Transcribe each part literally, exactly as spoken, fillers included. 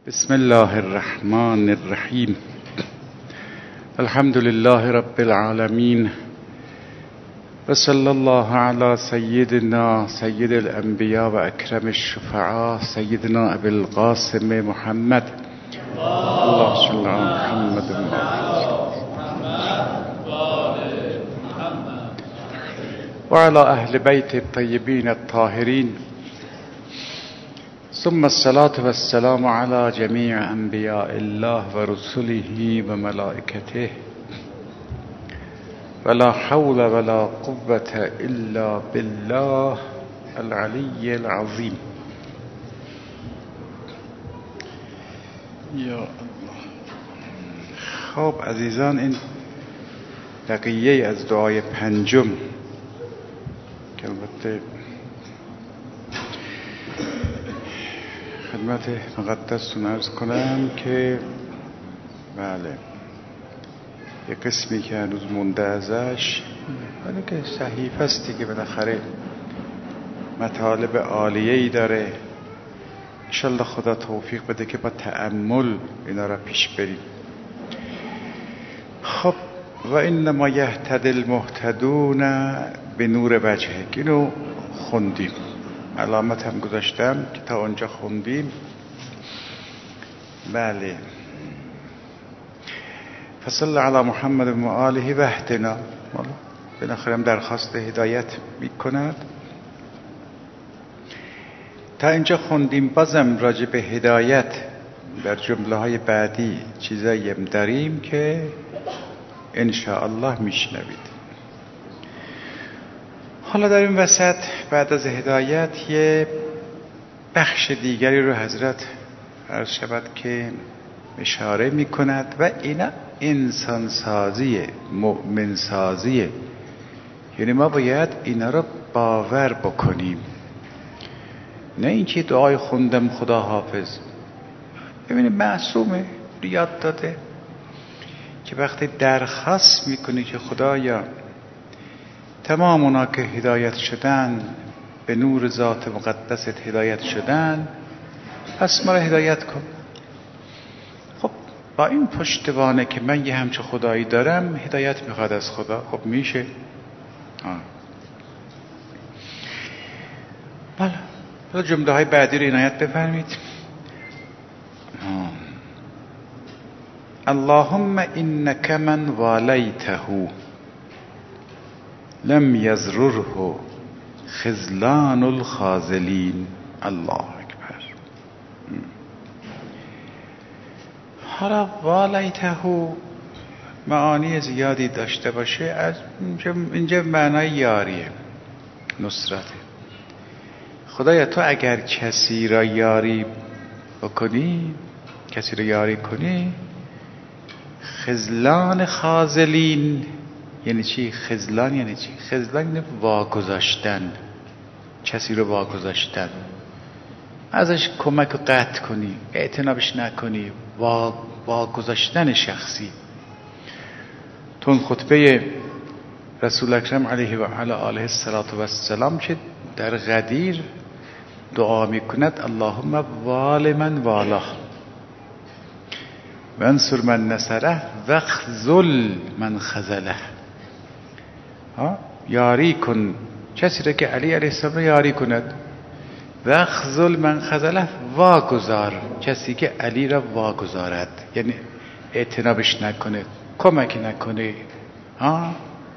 بسم الله الرحمن الرحیم. الحمد لله رب العالمین و صلی الله علی سیدنا سید الانبیاء و اکرم الشفعاء سیدنا ابی القاسم محمد. الله صلی علی محمد و علی اهل بیت الطیبین الطاهرین، ثم الصلاة والسلام على جميع انبیاء الله و رسله و ملائکته ولا حول ولا قوة الا بالله العلی العظیم. یا الله. خب عزیزان، این بقیه از دعای پنجم که البته خدمت مقدستون عرض کنم که بله یه قسمی که هنوز مونده ازش، ولی که صحیفه است دیگه، بالاخره مطالب عالیه‌ای داره. انشالله خدا توفیق بده که با تأمل اینا را پیش بریم. خب و انما یهتدی المهتدون به نور وجهه، اینو خوندیم، علامت هم گذاشتم که تا اونجا خوندیم. بله، فصل علی محمد و آله و اهدنا، بالاخره هم درخواست هدایت میکند. تا اینجا خوندیم. بازم راجع به هدایت در جمله های بعدی چیزایی هم داریم که ان شاء الله میشنوید. حالا در این وسط بعد از هدایت یه بخش دیگری رو حضرت عرض شود که اشاره می کند و اینا انسان سازیه، مؤمن سازیه. یعنی ما باید اینا رو باور بکنیم، نه اینکه دعای خوندم خدا حافظ. ببینید معصومه، یاد داده که وقتی درخواست میکنی که خدایا تمام اونا که هدایت شدن به نور ذات مقدست هدایت شدن، پس ما را هدایت کن. خب با این پشتوانه که من یه همچه خدایی دارم، هدایت میخواد از خدا. خب میشه. آه. بله، حالا جمله های بعدی رو عنایت بفرمید. اللهم انک من والیته لم یضرره خذلان الخاذلین. الله اکبر. حالا والیته معانی زیادی داشته باشه. از اینجا, اینجا معنای یاریه، نصرته. خدایا تو اگر کسی را یاری بکنی، کسی را یاری کنی، خذلان خاذلین یعنی چی؟ خذلان یعنی چی؟ خذلان یعنی واگذاشتن، کسی رو واگذاشتن، ازش کمک رو قطع کنی، اعتنابش نکنی، واگذاشتن شخصی. تون خطبه رسول اکرم علیه و علی آله السلام که در غدیر دعا میکند اللهم وال من والاه و انصر من نصره و خذل من خذله. یاری کن کسی را که علی علیه السلام را یاری کند، و خذل من خذله، واگذار کسی که علی را واگذارد، یعنی اعتنابش نکنه، کمک نکنه. ها،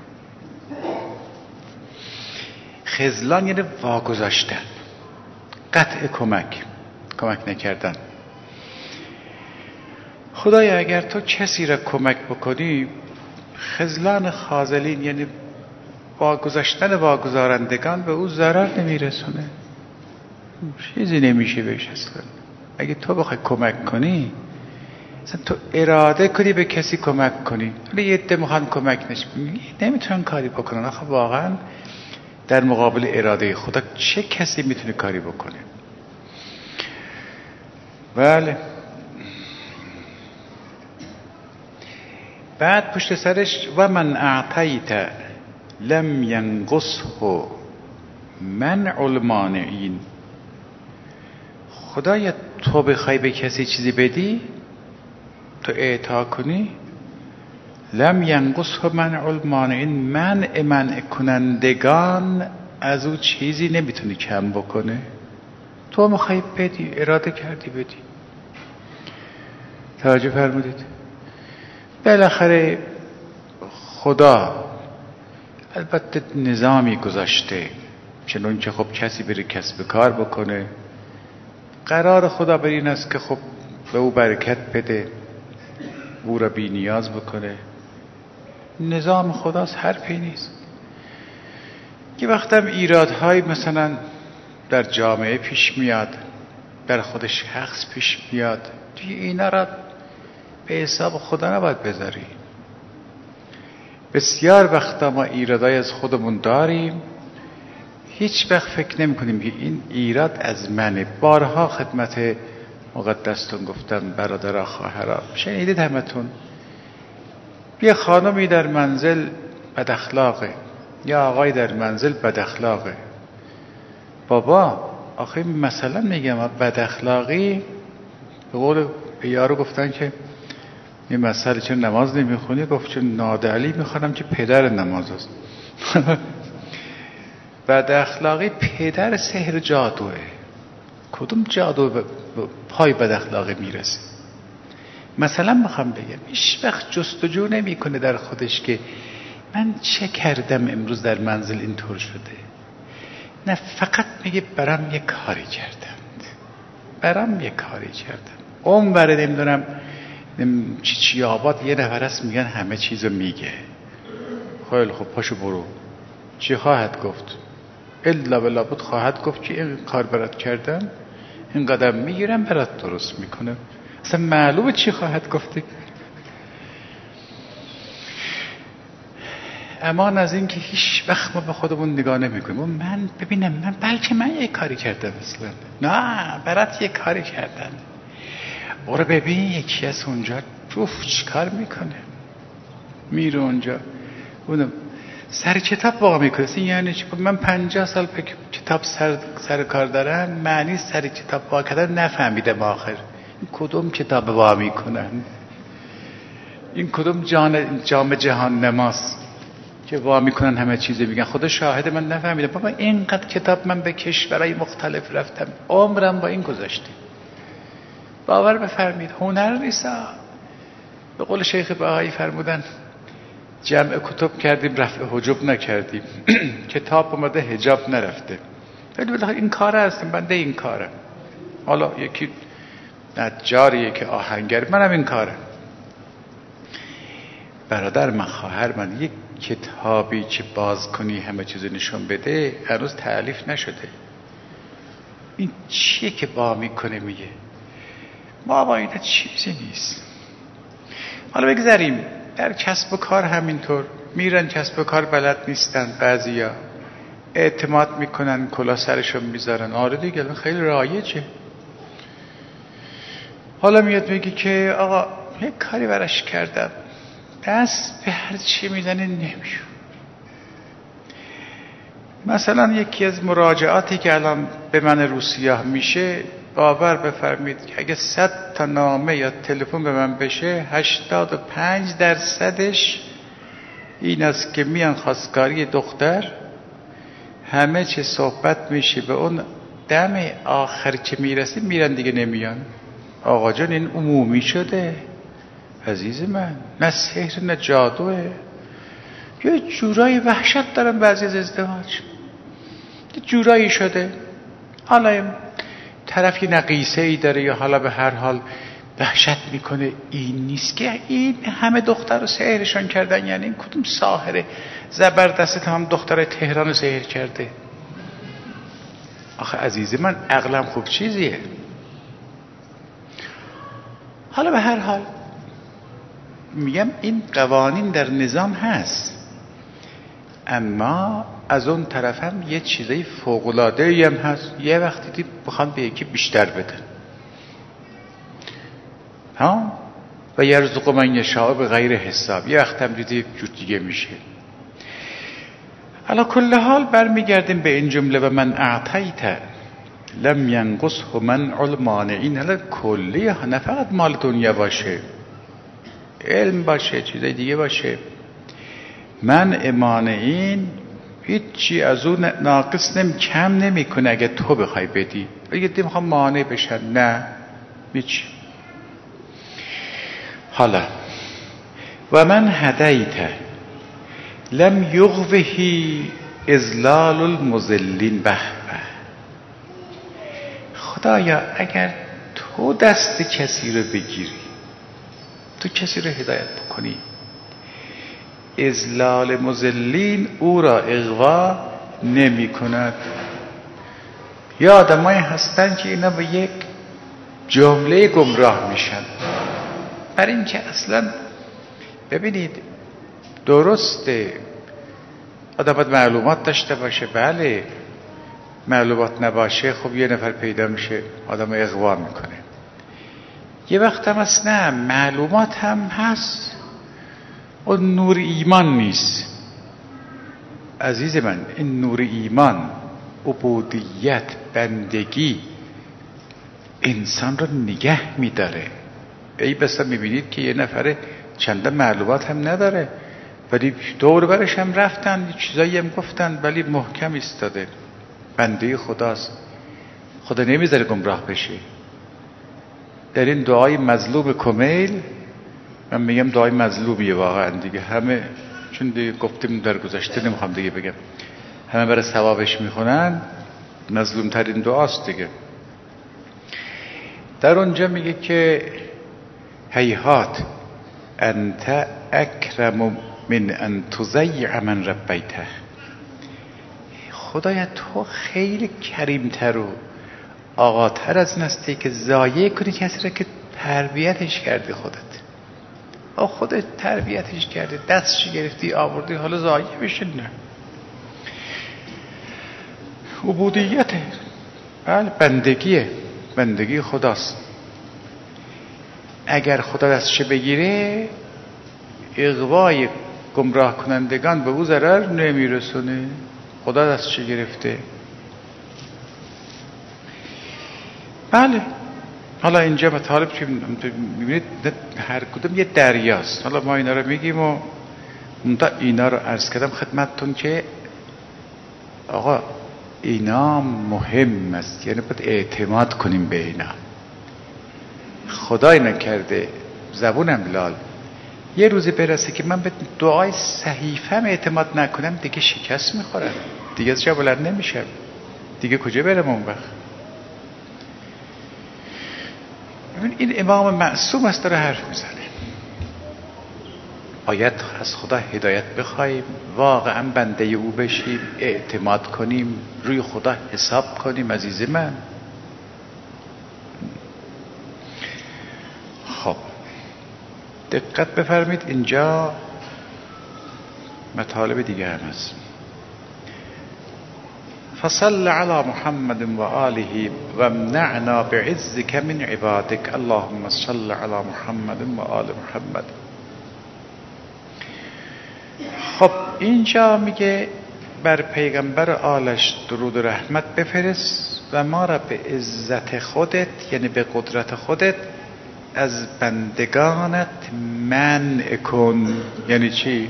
خذلان یعنی واگذاشتن، قطع کمک، کمک نکردن. خدایا اگر تو کسی را کمک بکنی، خذلان خاذلین یعنی واگذاشتن واگذارندگان به او ضرر نمیرسونه، چیزی نمیشه بهش اصلا. اگه تو بخوای کمک کنی، مثلا تو اراده کنی به کسی کمک کنی، ولی یه عده میخوان کمک نشون، نمیتونن کاری بکنن. آخه واقعا در مقابل اراده خدا چه کسی میتونه کاری بکنه؟ بله. بعد پشت سرش و من اعطیت لم ینقصه منع المانعین. خدایا تو بخوای به کسی چیزی بدی، تو اعطا کنی، لم ینقصه منع المانعین، منع منع کنندگان از او چیزی نمیتونی کم بکنه. تو میخوای بدی، اراده کردی بدی. توجه فرمودید؟ بالاخره خدا البته نظامی گذاشته چنون که خب کسی بره کسب کار بکنه، قرار خدا بر این است که خب به او برکت بده، او را بی نیاز بکنه. نظام خداست، حرفی نیست. که وقتم ایرادهای مثلا در جامعه پیش میاد، در خود شخص پیش میاد، دیگه اینا را به حساب خدا نباید بذاری. بسیار وقتا ما ایرادای از خودمون داریم، هیچ وقت فکر نمی کنیم که این ایراد از منه. بارها خدمت مقدستون گفتم برادرها خواهرها، شنیدید همتون، یه خانمی در منزل بد اخلاقه، یا آقای در منزل بد اخلاقه. بابا آخه مثلا میگم بد اخلاقی، به قول یارو گفتن که این مسئله چون نماز نمیخونی، گفت چون نادعلی میخوانم که پدر نماز است. بد اخلاقی پدر سحر جادوه. کدوم جادو به پای بد اخلاقی میرسه؟ مثلا میخوام بگم هیچ وقت جستجو نمیکنه در خودش که من چه کردم امروز در منزل اینطور شده. نه، فقط میگه برام یه کاری کردم، برام یه کاری کردم. اون بره نمیدونم چی چی آباد یه نفر است میگن همه چیزو میگه. خیلی خب پاشو برو، چی خواهد گفت؟ الا بلا بود خواهد گفت که این کار برات کردم، این قدم میگیرم برات درست میکنم. اصلا معلومه چی خواهد گفته. امان از این که هیچ وقت ما به خودمون نگاه نمیکنیم. من ببینم من بلکه من یه کاری کردم اصلا. نه، برات یه کاری کردم. برو ببین یکی از اونجا اوف چی کار میکنه، میره اونجا اونم سر کتاب واقع میکنه. یعنی چی؟ من پنجاه سال پک کتاب سر, سر کار دارم، معنی سر کتاب واقع کردن نفهمیدم آخر. این کدوم کتاب واقع میکنن؟ این کدوم جان جام جهان نماست که وا میکنن همه چیزو میگن؟ خدا شاهد من نفهمیدم. بابا اینقدر کتاب من به کشورهای مختلف رفتم، عمرم با این گذاشته. باور بفرمید هنر نیست. به قول شیخ بهایی فرمودن جمع کتب کردیم رفع حجب نکردیم. کتاب اومده حجاب نرفته. ولی بالاخره این کار هستم، بنده این کارم. حالا یکی نجاریه که آهنگر، منم این کارم. برادر من، خواهر من، یک کتابی که باز کنی همه چیزو نشون بده هنوز تألیف نشده. این چیه که با میکنه میگه؟ ما با اینا چیزی نیست. حالا بگذاریم در کسب و کار همینطور میرن، کسب و کار بلد نیستن، بعضیا اعتماد میکنن کلا سرشون میذارن. آره دیگه خیلی رایجه. حالا میاد میگه که آقا یک کاری براش کردم، دست به هر چی میزنه نمیشه. مثلا یکی از مراجعاتی که الان به من روسیاه میشه، باور بفرمید که اگه صد تا نامه یا تلفن به من بشه، هشتاد و پنج درصدش این است که میان خواستگاری دختر، همه چه صحبت میشه به اون دم آخر که میرسه میرن دیگه نمیان. آقا جان این عمومی شده عزیز من، نه سحر نه جادوه. یه جورای وحشت دارن بعضی از ازدواج، یه جورایی شده. حالا طرف یه نقیصه ای داره یا حالا به هر حال وحشت میکنه. این نیست که این همه دختر رو سحرشان کردن. یعنی این کدوم ساحره زبردست تمام دختر تهران رو سحر کرده؟ آخه عزیز من عقلم خوب چیزیه. حالا به هر حال میگم این قوانین در نظام هست، اما از اون طرف هم یه چیزای فوق‌العاده‌ای هم هست. یه وقتی دید بخوان به یکی بیشتر بدن، ها، و یرزق من یشاء به غیر حساب. یه وقت هم دیدی جور دیگه میشه. علی کل حال برمیگردیم به این جمله و من اعطیت لم ینقصه منع المانعین. حالا کلی ها، نه فقط مال دنیا باشه، علم باشه، چیزای دیگه باشه. منع مانعین هیچی از اون ناقص نمی کم نمی کنه. اگه تو بخوای بدی، اگه دی میخوام مانع بشن، نه هیچ. حالا و من هدیت لم یغوه اذلال المذلین. به به خدایا اگر تو دست کسی رو بگیری، تو کسی رو هدایت بکنی، اذلال مذلین او را اغوا نمی کند. یا آدمایی هستن که اینا به یک جمله گمراه میشن. برای اینکه اصلا ببینید درسته آدم باید معلومات داشته باشه، بله، معلومات نباشه خب یه نفر پیدا میشه آدم اغوا میکنه. یه وقت هم هست نه، معلومات هم هست، اون نور ایمان نیست. عزیز من، این نور ایمان، عبودیت، بندگی انسان رو نگه میداره. ای بسا میبینید که یه نفر چند معلومات هم نداره ولی دور برش هم رفتن، چیزایی هم گفتن ولی محکم ایستاده. بنده خداست، خدا نمیذاره گمراه بشه. در این دعای مظلوم کمیل، من میگم دعای مظلومیه واقعا دیگه، همه چون دیگه گفتیم در گذشته نمیخوام دیگه بگم، همه برای ثوابش میخونن، مظلوم ترین دعاست دیگه. در اونجا میگه که هیهات انت اکرم من ان تضیع من ربیته. خدایا تو خیلی کریمتر و آقاتر از این هستی که ضایع کنی کسی را که تربیتش کردی. خودت آه خودت تربیتش کردی، دستش گرفتی آوردی، حالا ضایع بشه؟ نه، عبودیته، بله، بندگیه، بندگی خداست. اگر خدا دستش بگیره اغوای گمراه کنندگان به او ضرر نمیرسونه. خدا دستش گرفته. بله، حالا اینجا مطالب که میبینید هر کدوم یه دریاست. حالا ما اینا رو میگیم و اینا رو عرض کردم خدمتتون که آقا اینا مهم است، یعنی باید اعتماد کنیم به اینا. خدای نکرده زبونم لال یه روزی برسه که من به دعای صحیفم اعتماد نکنم، دیگه شکست میخورم، دیگه از جا بلند نمیشم، دیگه کجا برم اون وقت؟ این امام معصوم است داره حرف میزنه. باید از خدا هدایت بخوایم، واقعا بنده او بشیم، اعتماد کنیم، روی خدا حساب کنیم. عزیز من، خب دقت بفرمید، اینجا مطالب دیگه هم هست. فصل علی محمد و آله و امنعنا بعزك من عبادك اللهم صل علی محمد و آل محمد. خب اینجا میگه بر پیغمبر آلش درود و رحمت بفرست و ما را به عزت خودت، یعنی به قدرت خودت، از بندگانت منع کن. یعنی چی؟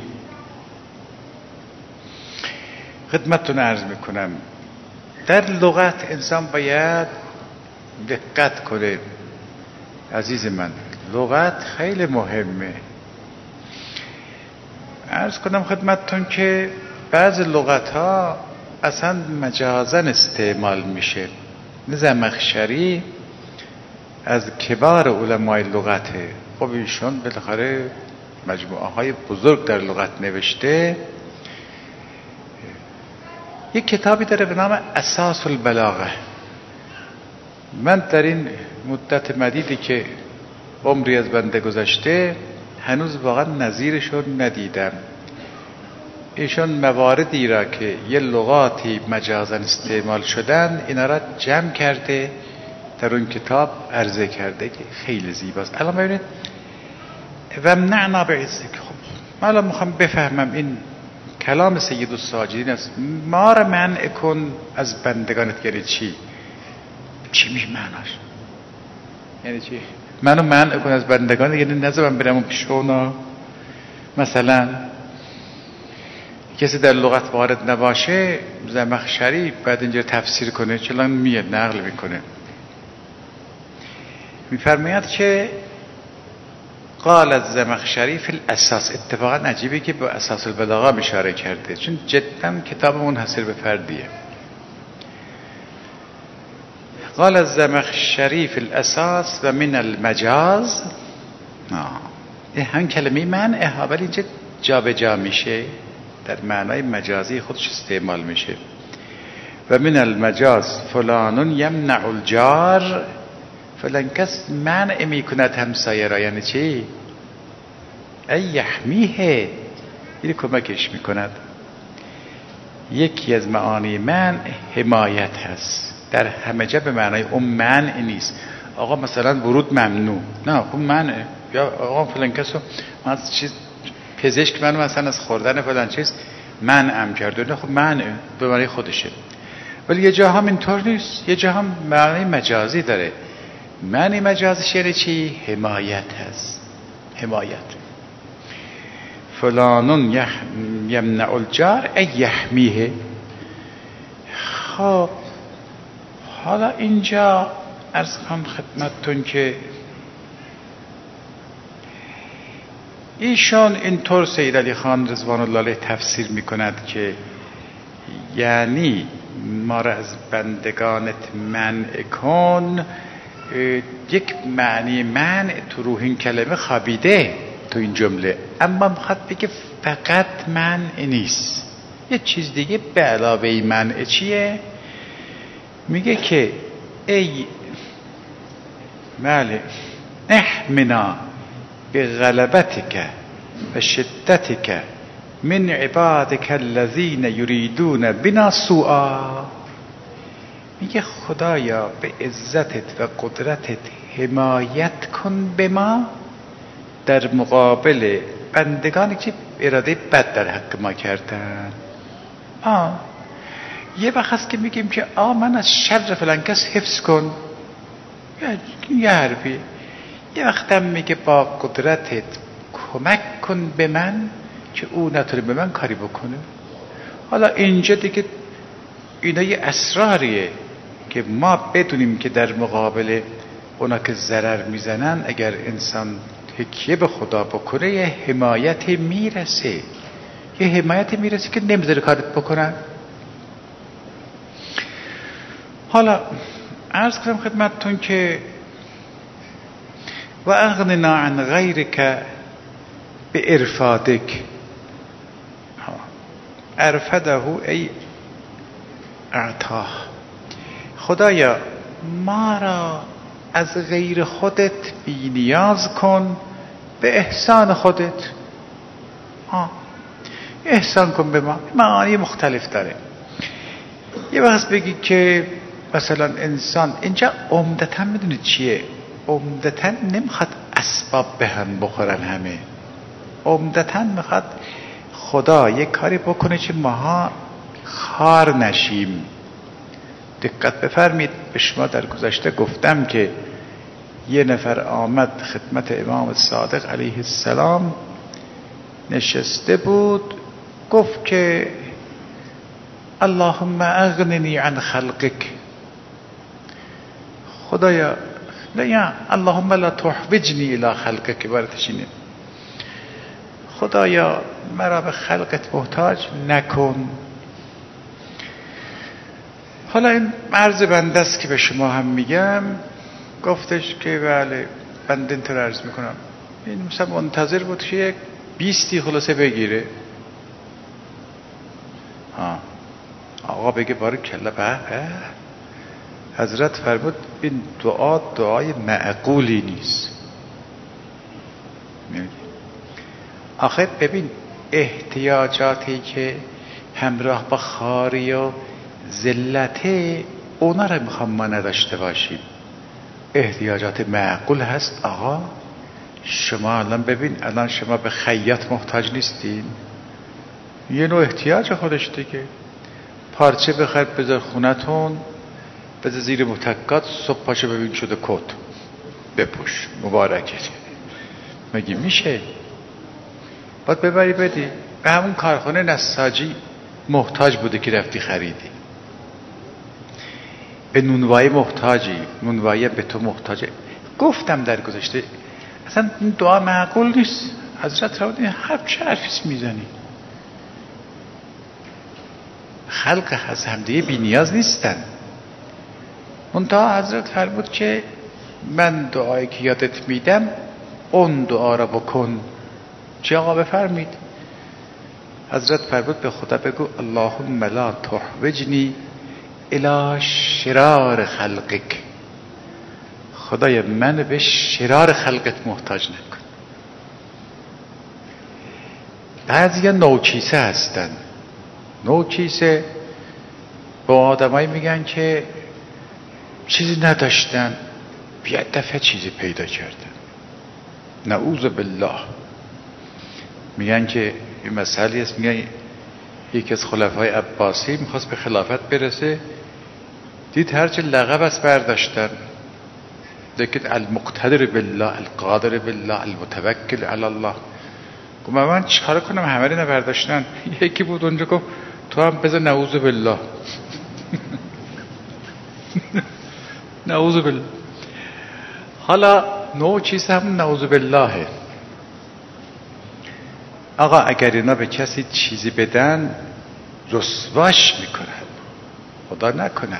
خدمتتون عرض میکنم، در لغت انسان باید دقت کنه. عزیز من، لغت خیلی مهمه. عرض کنم خدمتتون که بعض لغت ها اصلا مجازاً استعمال میشه. زمخشری از کبار علمای لغته، خب ایشون بالاخره مجموعه های بزرگ در لغت نوشته. یک کتابی داره به نام اساس البلاغه. من در این مدت مدیدی که عمری از بنده گذشته هنوز واقعا نظیرشون ندیدم. ایشون مواردی را که یه لغاتی مجازاً استعمال شدن اینا را جمع کرده در اون کتاب عرضه کرده که خیلی زیباست. الان ببینید و امنعنا بعزک. خب من الان میخوام بفهمم این کلام سید الساجدین است. ما را منع کن از بندگانت یعنی چی؟ چی میشه معناش؟ یعنی چی؟ منو منع کن از بندگان، یعنی نذار من برم پیش اونا. مثلا کسی در لغت وارد نباشه، زمخشری بعد اینجا تفسیر کنه چلان میاد نقل میکنه، میفرماید که قال الزمخشری فی الاساس. اتفاقا عجیبه که به اساس البلاغه اشاره کرده، چون جدا کتاب منحصر به فردیه. قال الزمخشری فی الاساس و من المجاز، این هم کلمه منعه ولی اینجا جا به جا میشه، در معنای مجازی خودش استعمال میشه. و من المجاز فلان یمنع الجار، فلان کس منع میکند همسایه را. یعنی چی؟ ای یحمیه، یعنی کمکش میکند. یکی از معانی منع حمایت هست، در همه جا به معنای اون منع نیست. آقا مثلا ورود ممنوع، نه خب منعه. یا آقا فلان کسو من چیز پزشک منو مثلا از خوردن فلان چیز منعم کرده، نه خب منعه به معنای خودشه. ولی یه جا هم اینطور نیست، یه جا هم معنی مجازی داره. معنی مجازی یعنی چی؟ حمایت هست، حمایت. فلانون یمنع الجار ای یحمیه. خب حالا اینجا عرض کنم خدمتتون که ایشان اینطور سید علی خان رضوان الله علیه تفسیر میکند که یعنی ما را از بندگانت منع کن. یک معنی منع تو روح این کلمه خوابیده تو این جمله، اما میخواد بگه فقط منع نیست، یه چیز دیگه به علاوه منع. چیه؟ میگه که ای بله احمنا بغلبتك و شدتك من عبادك الذين يريدون بنا سوءا. میگه خدایا به عزتت و قدرتت حمایت کن به ما در مقابل بندگانی که اراده بد در حق ما کردن. آه یه وقت هست که میگیم که آه من از شر فلان کس حفظ کن، یه حرفی. یه وقت هم میگه با قدرتت کمک کن به من که او نتونه به من کاری بکنه. حالا اینجا دیگه اینا یه اسراریه که ما بدونیم که در مقابل اونا که ضرر میزنن اگر انسان تکیه به خدا بکنه یه حمایت میرسه، یه حمایت میرسه که نمیذاره کارت بکنن. حالا عرض کنم خدمتتون که و اغننا عن غیرک به ارفادک. ارفده ای اعطاه. خدایا ما را از غیر خودت بی نیاز کن به احسان خودت. ها احسان کن به ما، معانی مختلف داره. یه وقت بگی که مثلا انسان اینجا عمدتاً میدونید چیه؟ عمدتاً نمیخواد اسباب به هم بخورن، همه عمدتاً میخواد خدا یک کاری بکنه که ماها خار نشیم. دقت بفرمید، به شما در گذشته گفتم که یه نفر آمد خدمت امام صادق علیه السلام، نشسته بود، گفت که اللهم اغننی عن خلقک. خدایا نه، اللهم لا تحوجنی الی خلقک، عبارتش اینه. خدایا مرا به خلقت محتاج نکن. حالا این عرض بنده است که به شما هم میگم. گفتش که بله بنده اینطور عرض میکنم. این مثلا منتظر بود که یک بیستی خلاصه بگیره. ها آقا بگه باره کلا به حضرت فرمود این دعا دعای معقولی نیست. آخه ببین احتیاجاتی که همراه با خاری و ذلته اونا رو میخوام ما نداشته باشیم. احتیاجات معقول هست. آقا شما الان ببین، الان شما به خیاط محتاج نیستین، یه نوع احتیاج خودش دیگه. پارچه بخر بذار خونتون، بذار زیر متکات، صبح پاشو ببین شده کت بپوش مبارکه. مگه میشه؟ باید ببری بدی. به همون کارخانه نساجی محتاج بوده که رفتی خریدی، به نونوایی محتاجی، نونوایی به تو محتاجه. گفتم در گذشته اصلا این دعا معقول نیست. حضرت را هر چه حرفیست میزنی. خلق از همدیگه بی نیاز نیستن. منتها حضرت فرمود که من دعایی که یادت میدم اون دعا را بکن. چه آقا بفرمید؟ حضرت فرمود به خدا بگو اللهم لا تحوجنی الی شرار خلقک. خدای من به شرار خلقت محتاج نکن. بعضی نوکیسه هستن. نوکیسه با آدمایی میگن که چیزی نداشتن، بیا دفعه چیزی پیدا کردن. نعوذ بالله. میگن که این مسئله است، میگن یکی از خلفای عباسی میخواست به خلافت برسه، دید هرچه لقب است برداشتن، لیکن المقتدر بالله، القادر بالله، المتوکل علی الله. گفت من چیکار کنم؟ همه رو نبرداشتن. یکی بود اونجا گفت تو هم بذار نعوذ بالله. نعوذ بالله. حالا نوع چیز هم نعوذ بالله. آقا اگر اینا به کسی چیزی بدن رسواش میکنن، خدا نکند.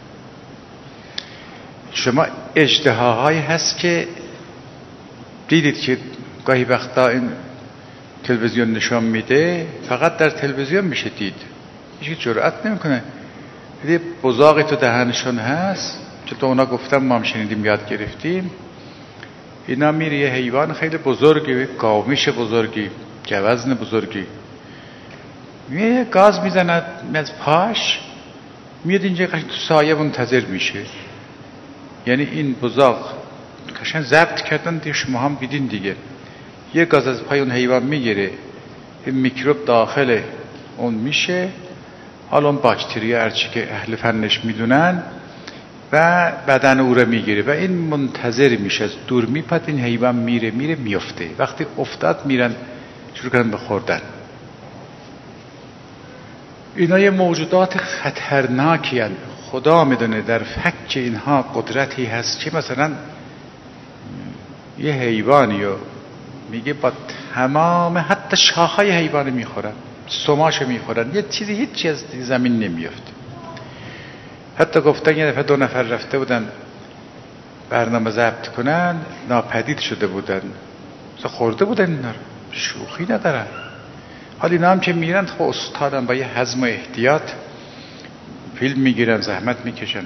شما اژدهاهایی هست که دیدید که گاهی وقتا این تلویزیون نشان میده، فقط در تلویزیون میشه دید، هیچ جرأت نمیکنه. دیدید بزاقی تو دهنشون هست، چون تو اونا گفتم ما هم شنیدیم یاد گرفتیم. اینا میره یه حیوان خیلی بزرگی، گاومیش بزرگی، گوزن بزرگی، یه گاز میزند از پاش، میاد اینجا قشنگ تو سایه منتظر میشه. یعنی این بزاق قشنگ ضبط کردن دیگه، شما هم دیدین دیگه. یه گاز از پای اون حیوان میگیره، این میکروب داخل اون میشه، حالا اون باکتریا هرچی که اهل فنش میدونن و بدن او رو میگیره و این منتظر میشه، از دور میپاد، این حیوان میره میره میفته. وقتی افتاد میرن شروع کردن به خوردن. اینا یه موجودات خطرناکی هستند. خدا میدونه در فک اینها قدرتی هست که مثلا یه حیوانی رو میگه با تمام حتی شاخهای حیوان میخورن، سماش میخورن، یه چیزی هیچی از زمین نمیافته. حتی گفتن یه دفعه دو نفر رفته بودن برنامه ضبط کنن، ناپدید شده بودن، خورده بودن اینا رو، شوخی ندارن. حالا اینا هم که میرن خب استادن با یه حزم و احتیاط فیلم میگیرن، زحمت میکشن.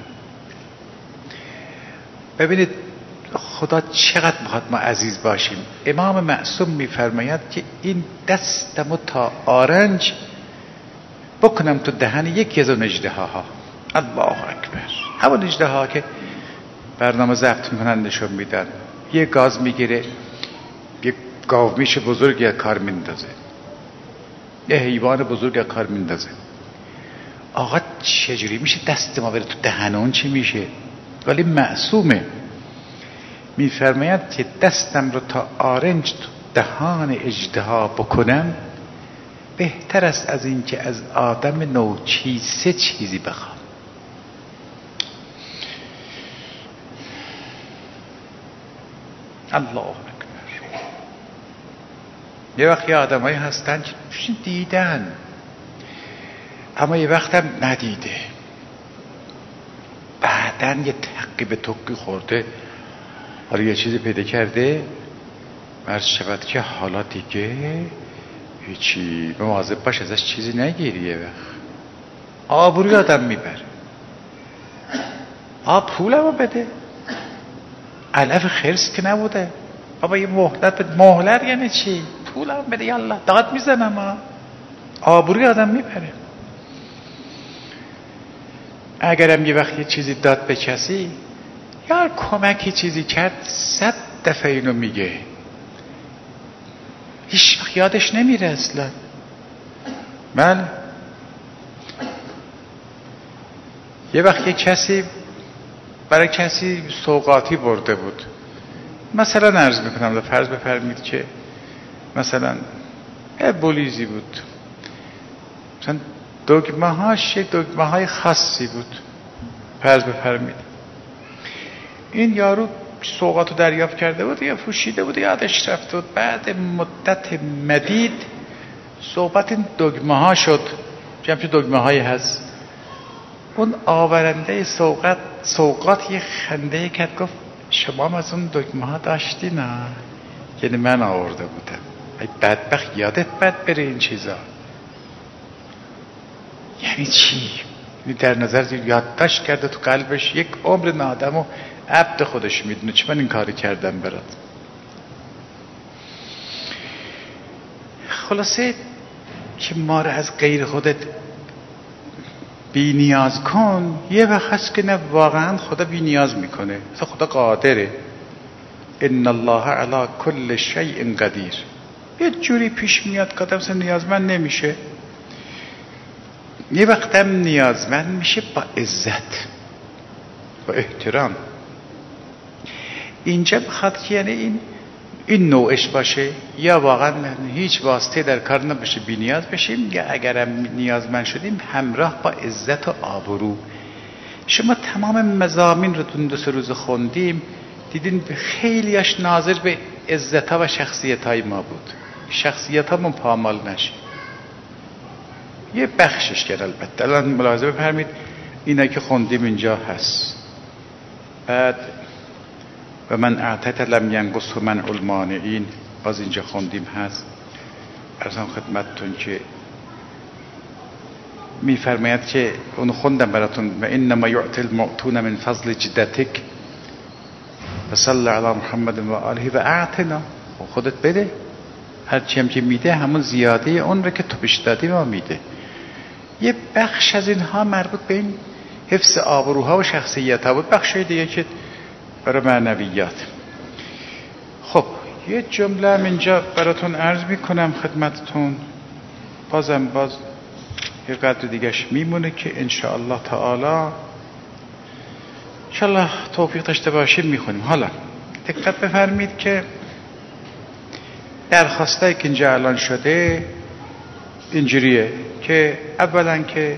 ببینید خدا چقدر میخواد ما عزیز باشیم. امام معصوم میفرماید که این دستمو تا آرنج بکنم تو دهن یکی از اون اژدهاها. الله اکبر. همون اژدها که برنامه ضبط میکنن نشون میدن، یه گاز میگیره، یه گاومیش بزرگی از کار میندازه، یه حیوان بزرگی از کار میندازه. آقا چجوری میشه دست ما بره تو دهن اون؟ چی میشه؟ ولی معصومه میفرماید که دستم رو تا آرنج تو دهان اژدها بکنم بهتر است از این که از آدم نوچیزه چیزی بخوام. الله اکبر. یه وقت یه آدمایی هستن که دیدن اما یه وقت هم ندیده، بعدن یه تقی به تقی خورده، حالا یه چیزی پیدا کرده، مرز شود که حالا دیگه هیچی، مواظب باش ازش چیزی نگیری. یه وقت آبروی آدم میبره. آب پولمو بده، علف خرس که نبوده بابا، یه مهلت. مهلت یعنی چی؟ پولمو بده یالله، داد میزنم. ها آبروی آدم میبره. اگرم یه وقت یه چیزی داد به کسی یا کمکی چیزی کرد، صد دفعه اینو میگه، هیچ وقت یادش نمیره اصلا. بله. یه وقت یه کسی برای کسی سوغاتی برده بود. مثلا عرض میکنم، فرض بفرمید که مثلا یه بولیزی بود، مثلا دگمه هاش یه دگمه های خاصی بود، فرض بفرمید این یارو سوغاتو دریافت کرده بود یا فروشیده بود، یادش رفته بود. بعد مدت مدید صحبت این دگمه ها شد، چه دگمه هایی هست. اون آورنده سوغات سوغات یه خنده کرد، گفت شما هم از اون دگمه ها داشتی؟ نه، یعنی من آورده بودم. ای بدبخت، یادت بد بره این چیزا. یعنی چی؟ در نظر یادداشت کرده تو قلبش، یک عمر نادم و عبد خودش میدونه چی من این کاری کردم برات. خلاصه که ما رو از غیر خودت بی نیاز کن. یه وقت هست که نه، واقعا خدا بی نیاز میکنه، خدا قادره. ان الله علی کل شیء قدیر. یه جوری پیش میاد که آدم نیازمند نمیشه، یه وقت هم نیازمند میشه با عزت با احترام. اینجا بخواد که یعنی این این نوعش باشه، یا واقعا هیچ واسطه در کار نباشه بی نیاز بشیم، یا اگرم نیازمند شدیم همراه با عزت و آبرو. شما تمام مضامین رو تو دو سه روز خوندیم، دیدین خیلیاش ناظر به عزت ها و شخصیت های ما بود. شخصیت هامون پامال نشه. یه بخشش کرد البته، الان ملاحظه بفرمید اینا که خوندیم اینجا هست. بعد و من اعتت لم ینقص من المانعین، باز اینجا خوندیم هست. ارزم خدمتتون که میفرماید که اونو خوندم براتون، و انما یعطی المعطون من فضل جدتک و صلی علی محمد و آله و اعتنا. خودت بده، هرچی هم که میده همون زیاده اون رو که تو پیش دادی ما میده. یه بخش از اینها مربوط به این حفظ آبروها و شخصیت ها بود، بخش دیگه که برای معنویات. خب یه جمله هم اینجا براتون عرض میکنم خدمتتون، بازم باز یه قدر دیگهش میمونه که انشاءالله تعالی انشاءالله توفیق داشته باشیم میخونیم. حالا دقت بفرمید که درخواستایی که اینجا اعلان شده اینجوریه که اولا که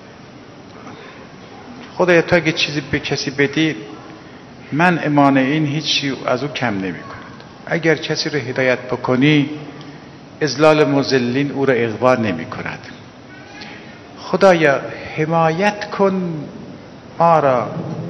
خدایا تو اگه چیزی به کسی بدی، من امان این هیچی از او کم نمی کند. اگر کسی رو هدایت بکنی، اذلال مذلین او را اغوا نمی کند. خدایا حمایت کن ما را،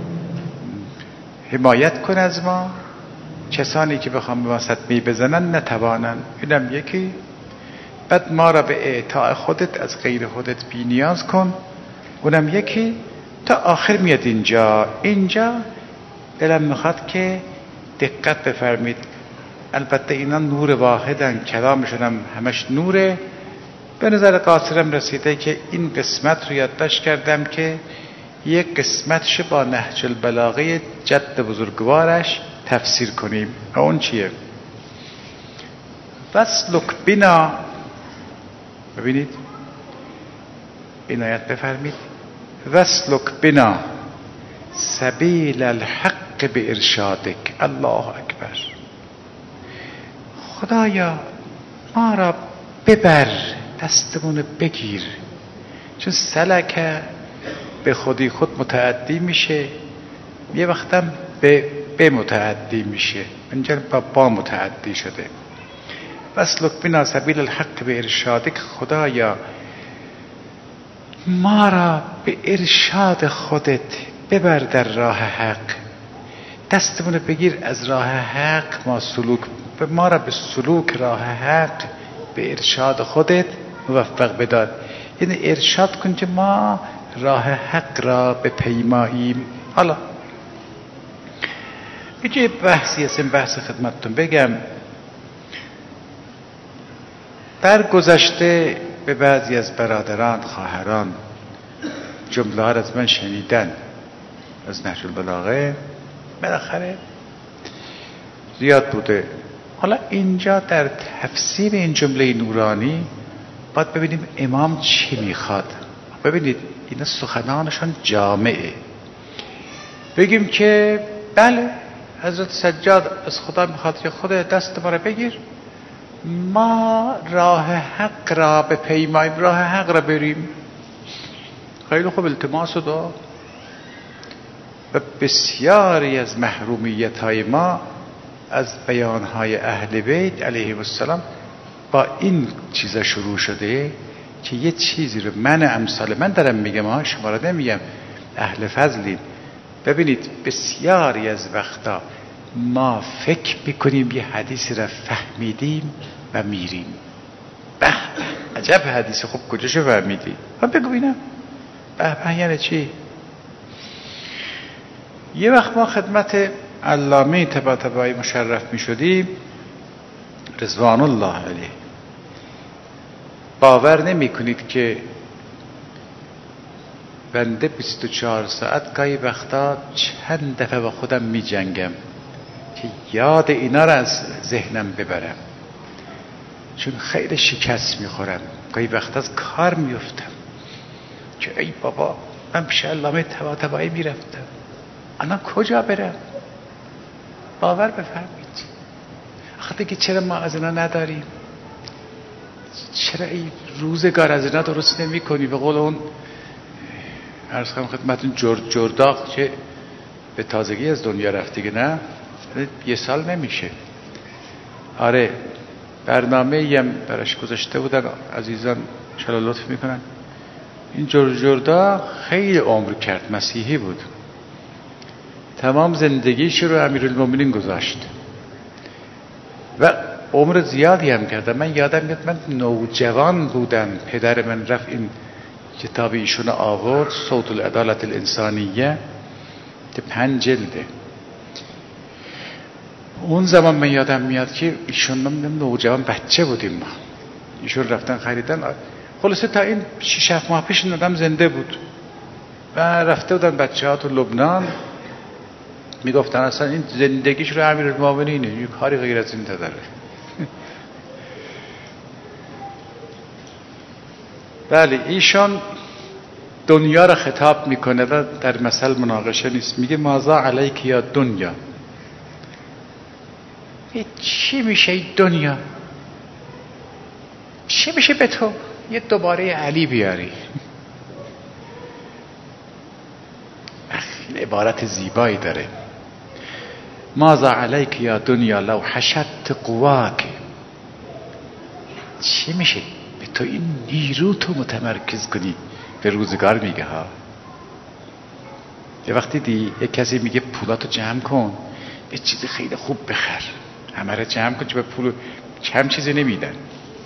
حمایت کن از ما، کسانی که بخوام به ما صدمه بزنن نتوانن. اینم یکی. بعد ما را به اعطاء خودت از غیر خودت بی نیاز کن، اونم یکی. تا آخر میاد اینجا. اینجا دلم میخواد که دقت بفرمید. البته اینا نور واحدن، کلامشون هم همش نوره. به نظر قاصرم رسیده که این قسمت رو یادداشت کردم که یک قسمتش با نهج البلاغه جد بزرگوارش تفسیر کنیم. و اون چیه؟ وسلک بنا، ببینید عنایت بفرمید، وسلک بنا سبیل الحق به ارشادک. الله اکبر. خدایا ما را ببر، دستمون بگیر. چون سلکه به خودی خود متعدی میشه، یه وقتم به به متعدی میشه، اینجا با با متعدی شده. وسلک بنا سبیل الحق به ارشادک. خدایا ما را به ارشاد خودت ببر در راه حق، دستمون بگیر از راه حق، ما سلوک ما را به سلوک راه حق به ارشاد خودت موفق بدار. یعنی ارشاد کن که ما راه حق را به پیماییم. حالا یه بحثی هست، این بحث خدمتتون بگم. در گذشته به بعضی از برادران خواهران جمله ها از من شنیدن از نهج البلاغه، بالاخره زیاد بوده. حالا اینجا در تفسیر این جمله نورانی باید ببینیم امام چی میخواد. ببینید اینا سخنانشان جامعه. بگیم که بله حضرت سجاد از خدا میخواد که خود دست ما را بگیر، ما راه حق را به پیماییم، راه حق را بریم. خیلی خوب، التماس و دعا. و بسیاری از محرومیت های ما از بیان های اهل بیت علیهم السلام با این چیزا شروع شده که یه چیزی رو من امثال من دارم میگم، ها شما را نمیگم، اهل فضلیم. ببینید بسیاری از وقتا ما فکر میکنیم یه حدیثی را فهمیدیم و میریم. به به عجب حدیث، خب کجاشو فهمیدی؟ خب بگو ببینم. به به یعنی چی؟ یه وقت ما خدمت علامه طباطبایی مشرف میشدیم رضوان الله علیه، باور نمی کنید که بنده بیست و چهار ساعت گاهی وقتا چند دفعه با خودم می جنگم که یاد اینا را از ذهنم ببرم، چون خیلی شکست می خورم. گاهی وقتا از کار می افتم که ای بابا من پیش علامه طباطبایی می رفتم، الان کجا برم؟ باور بفرمید. آخه دیگه چرا ما از اینا نداریم؟ چرا این روزگار از اینا درست نمی کنی؟ به قول اون عرض کنم خدمتتون جرد جرداق که به تازگی از دنیا رفت دیگه، نه یه سال نمیشه. آره برنامه هم براش گذاشته بودن عزیزان، انشاءالله لطف میکنن. این جرد جرداق خیلی عمر کرد، مسیحی بود، تمام زندگیش رو امیرالمومنین گذاشت و عمر زیادی هم کردم. من یادم میاد من نوجوان بودم، پدر من رفت این کتاب ایشون آورد، صوت العدالت الانسانیه، که پنج جلده. اون زمان من یادم میاد که ایشون من نوجوان بچه بودیم ما، ایشون رفتن خریدن. خلاصه تا این شش هفت ماه پیش ندم زنده بود و رفته بودن بچه ها تو لبنان، میگفتن اصلا این زندگیش رو امیرالمومنینه، یک کاری غیر از این نداره. بله ایشان دنیا را خطاب میکنه و در مثل مناقشه نیست، میگه ماذا علیک یا دنیا، چی میشه دنیا، چی میشه به تو؟ یه دوباره علی بیاری. این عبارت زیبایی داره، ماذا علیک یا دنیا لو حشدت قواک، چی میشه به تو این نیرو تو متمرکز کنی؟ به روزگار میگه ها. یه وقتی دی یه کسی میگه پولاتو جمع کن، یه چیزی خیلی خوب بخر، همه رو جمع کن، چه به پول کم چیزی نمیدن.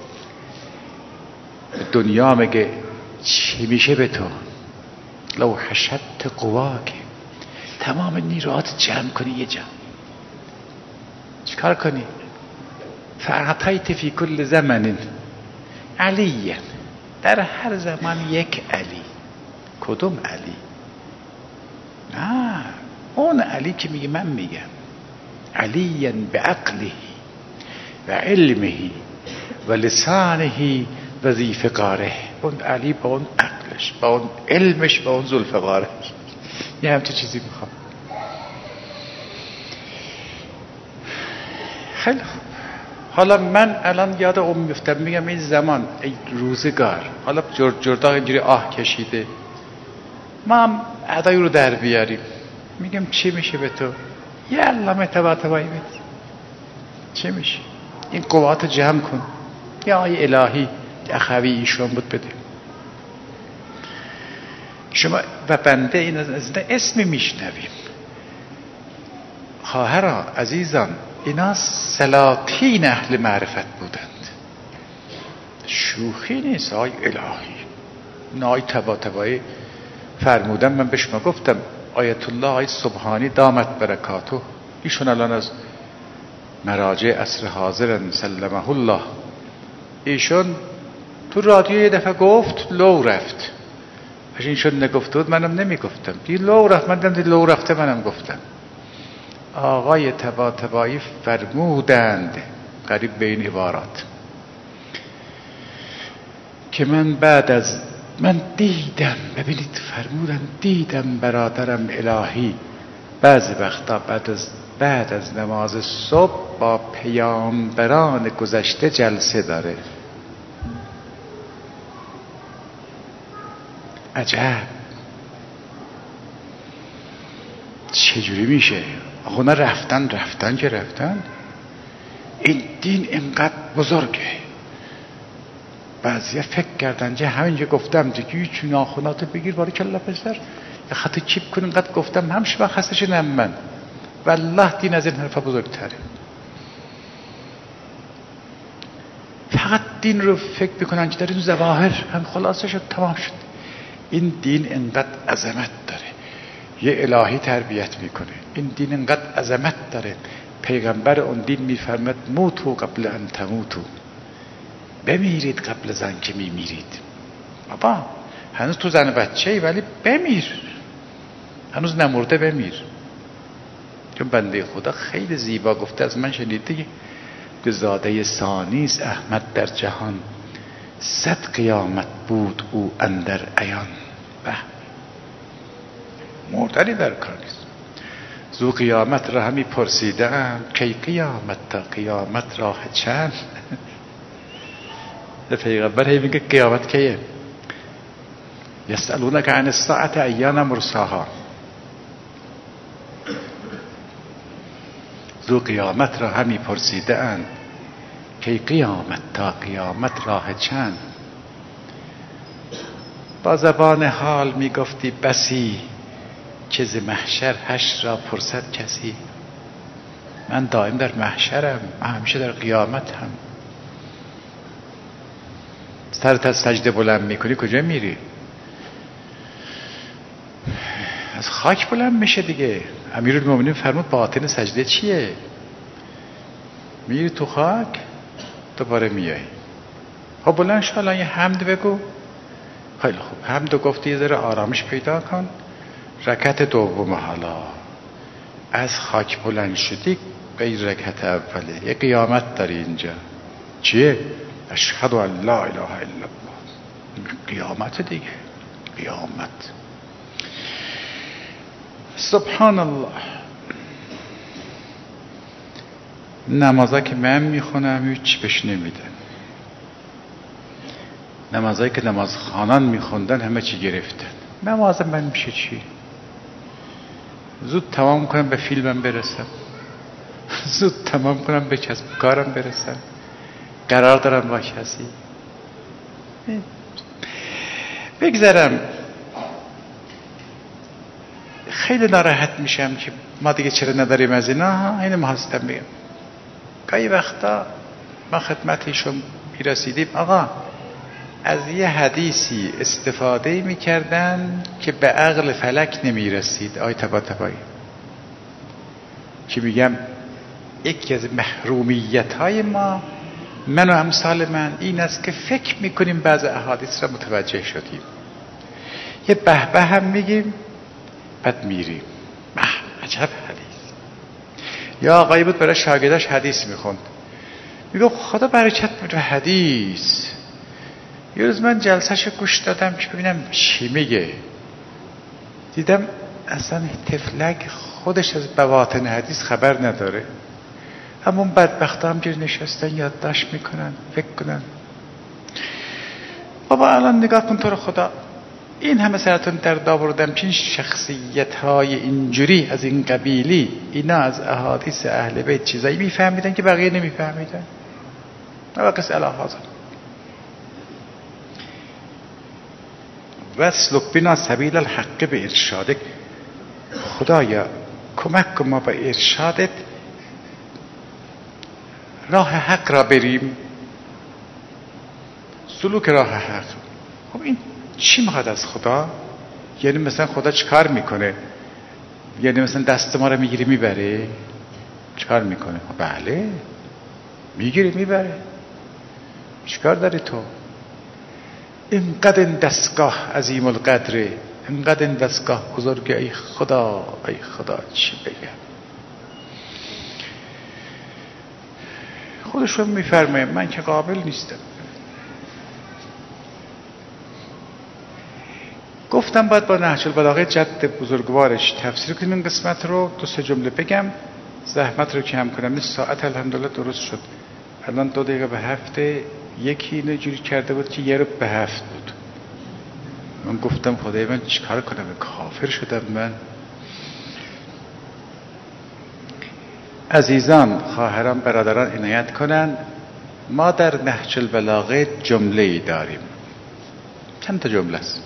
دنیا میگه چی میشه به تو لو حشدت قواک، تمام نیروات جمع کنی یه جا، چیکار کنی؟ فاعطیت فی کل زمن علی، در هر زمان یک علی. کدوم علی؟ نه اون علی که میگه من میگم علی بعقله و علمه و لسانه و ذی فقاره. اون علی با اون عقلش، با اون علمش، با اون ذوالفقارش، یه همچه چیزی میخوام. خیلی خوب. حالا من الان یاد اون میفتم، میگم این زمان، این روزگار، حالا جرد جرداق اینجوری آه کشیده، ما هم ادایی رو در بیاریم، میگم چی میشه به تو؟ یه علامه طباطبایی بده، چی میشه؟ این قوات جمع کن، یا آیه الهی اخوی ایشون بود بده. شما و بنده این از این اسمی میشنویم. خواهران عزیزان، اینا سلاطین اهل معرفت بودند، شوخی نیست. آی الهی نای طباطبایی فرمودن، من به شما گفتم آیت الله آی سبحانی دامت برکاتو، ایشون الان از مراجع عصر حاضرن سلمه الله. ایشون تو رادیو یه دفعه گفت لو رفت، اش اینشون نگفته بود منم نمیگفتم، دی لو رفت، من دیدم لو رفته منم گفتم. آقای طباطبایی فرمودند قریب به این عبارات که من بعد از من دیدم، ببینید فرمودن دیدم برادرم الهی بعضی وقتا بعد از بعد از نماز صبح با پیامبران گذشته جلسه داره. عجب، چجوری میشه؟ آخونا رفتن رفتن که رفتن. این دین اینقدر بزرگه. بعضیا فکر کردن که همینجا گفتم دیگه چون آخوناتو بگیر باری کلا پسر یه خط چیپ کن، اینقدر گفتم همش من خستش نم من. والله دین از این حرفا بزرگتره. فقط دین رو فکر بکنن که در این ظواهر هم خلاصه شد، تمام شد. این دین اینقدر عظمت داره، یه الهی تربیت میکنه. این دین اینقدر عظمت داره، پیغمبر اون دین میفرماد موتو قبل ان تموتو، بمیرید قبل زن که میمیرید. بابا هنوز تو زن بچه ای ولی بمیر، هنوز نمرده بمیر. چون بنده خدا خیلی زیبا گفته، از من شنیده که زاده ثانیست احمد در جهان، صد قیامت بود او اندر عیان. به مردنی در کار نیست. زو قیامت را همی پرسیدم کی قیامت تا قیامت راه چند. پیغمبر هی میگه قیامت کیه؟ یسألونک عن الساعة ایان مرساها. زو قیامت را همی پرسیده اند کی قیامت تا قیامت راه چند. با زبان حال میگفتی بسی، که ز محشر حشر را پرسد کسی. من دائم در محشرم، من همیشه در قیامت هم. سرت از سجده بلند میکنی کجا میری؟ از خاک بلند میشه دیگه. امیرالمومنین فرمود باطن سجده چیه؟ میری تو خاک دوباره میای. خب بلند شو الان یه حمد بگو. خیلی خوب، حمد گفتی یه ذره آرامش پیدا کن. رکعت دوم حالا از خاک بلند شدی غیر رکعت اوله یه قیامت داری اینجا. چیه؟ اشهد ان لا اله الا الله. قیامت دیگه، قیامت. سبحان الله. نمازا که من میخونم هیچ بهش نمیدن. نمازایی که نماز خوانان میخوندن همه چی گرفتن. نماز من میشه چی؟ زود تمام کنم به فیلمم برسم، زود تمام کنم به کسب کارم برسم، قرار دارم با کسی بگذارم. خیلی ناراحت میشم که ما دیگه چرا نداریم از اینا. این ما هستم بگم گاهی وقتا ما خدمت ایشون میرسیدیم، آقا از یه حدیثی استفاده میکردن که به عقل فلک نمیرسید. آی تبا تبایی که میگم یکی از محرومیت های ما، من و امثال من، این است که فکر میکنیم بعض احادیث را متوجه شدیم، یه به به هم میگیم بعد میریم. به عجب حدیث. یا آقایی بود برای شاگرداش حدیث میخوند، میگو خدا برکت بده حدیث. یه روز من جلسه‌شو گوش دادم که ببینم چی میگه، دیدم اصلا تفلک خودش از بواطن حدیث خبر نداره. همون بدبختا هم که نشستن یادداشت میکنن، فکر کنن. بابا الان نگاه کن تو رو خدا، این همه سرتون درد آوردم چین شخصیت های اینجوری از این قبیلی، اینا از احادیث اهل بیت چیزایی میفهمیدن که بقیه نمیفهمیدن. نواقص الهازم وسلک بنا سبیل الحق به ارشادک. خدایا کمک کن ما به ارشادت راه حق را بریم. سلوک راه حق. خب این چی میخواد از خدا؟ یعنی مثلا خدا چیکار میکنه؟ یعنی مثلا دست ما رو میگیره میبره؟ چیکار میکنه؟ بله میگیره میبره. چیکار داری تو؟ اینقدر این دستگاه عظیم القدره، اینقدر این دستگاه بزرگه. ای خدا ای خدا چی بگم. خودشون میفرمه من که قابل نیستم. گفتم باید با نهج البلاغه جد بزرگوارش تفسیر کنیم این قسمت رو. دو سه جمله بگم زحمت رو کم کنم. این ساعت الحمدلله درست شد، الان دو دقیقه به هفته. یکی اینو جوری کرده بود که یه رو به هفت بود. من گفتم خدای من چیکار کنم، کافر شدم من. عزیزان، خواهران، برادران عنایت کنن. ما در نهج البلاغه جمله ای داریم، چند تا جمله است.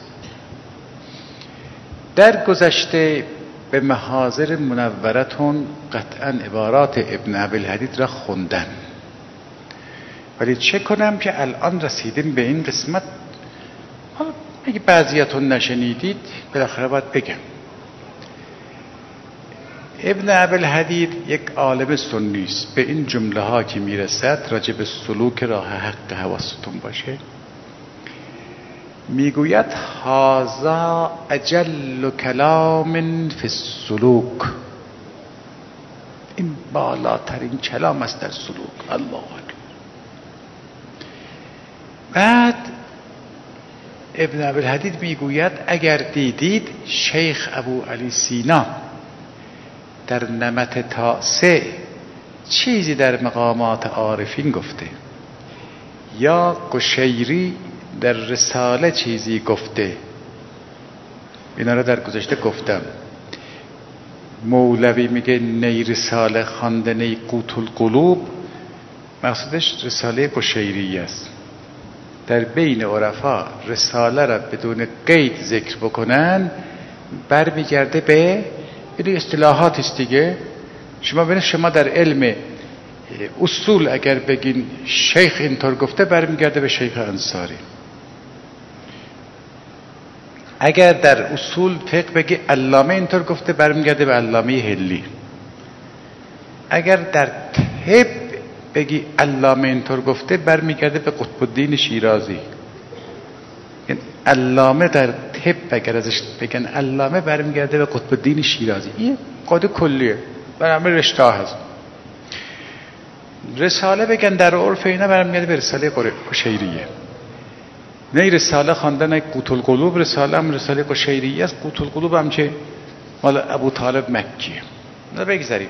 در گذشته به محاضر منورتون قطعا عبارات ابن ابی‌الحدید را خوندن، ولی چه کنم که الان رسیدیم به این قسمت. حالا اگه بعضیاتون نشنیدید بالاخره باید بگم. ابن ابی‌الحدید یک عالم سنی است. به این جمله ها که میرسد راجع به سلوک راه حق حواستون باشه، میگوید هذا اجل کلام فی السلوک، این بالاترین کلام است در سلوک. الله اکبر. بعد ابن ابی‌الحدید میگوید اگر دیدید شیخ ابو علی سینا در نمط تاسع چیزی در مقامات عارفین گفته، یا قشیری در رساله چیزی گفته، اینا رو در گذشته گفتم. مولوی میگه نی رساله خوانده نی قوت القلوب، مقصودش رساله قشیری است. در بین عرفا رساله را بدون قید ذکر بکنن برمیگرده به این اصطلاحات است دیگه. شما ببینید شما در علم اصول اگر بگین شیخ اینطور گفته برمیگرده به شیخ انصاری. اگر در اصول فقه بگی علامه اینطور گفته برمیگرده به علامه حلی. اگر در طب بگی علامه اینطور گفته برمیگرده به قطب الدین شیرازی. یعنی علامه در طب اگر ازش بگن علامه برمیگرده به قطب الدین شیرازی. این قاعده کلیه برای همه رشته ها هست. رساله بگن در عرف اینا برمیگرده به رساله قشیریه. نه رساله خواندن نه قوت القلوب، رساله هم رساله قشیریه است. قوت القلوب هم چه مال ابو طالب مکیه. نه بگذاریم.